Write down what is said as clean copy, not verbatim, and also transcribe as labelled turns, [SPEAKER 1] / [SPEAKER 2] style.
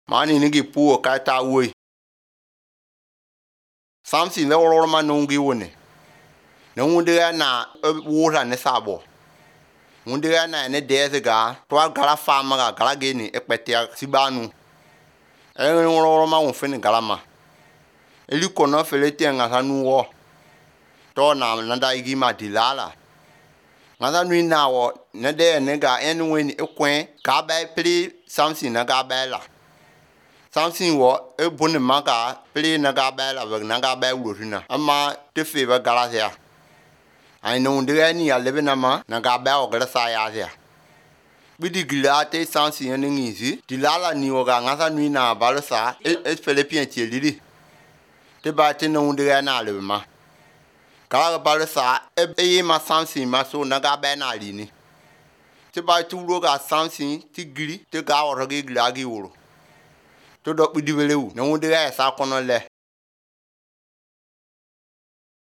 [SPEAKER 1] Mani nigi puo kata woi. Samson le woro ma nungi woni. Ne wundira na wura ne sabo. Wundira na ne dezega to gala fama ga gala geni ekpetia sibanu. Woro ma wonfini galama. Eli kono felete nga nuwo. To na nanda igi ma dilala. Ngasa nui na wo ne de ne ga enu weni ekwen ka ba pri Samson na ga ba la. Samson wo e bonni maka pri na ga ba la na ga ba wurina. Ama te fe ba gala ya. Ai no ndira ni ya lebe na ma na ga ba o gala sa ya ya. Bidi gila te Samson ne ngizi dilala ni wo ga ngasa nui na ba sa e Philippien ti lili. Te ba te no ndira na lebe ma. Kala ba sa e ma Samson ma so na ga ba na lini. Te ba tu ro ga Samson ti giri te ga o ro gi gila gi wuro. To do bidi welewu na wundira ya sa kono le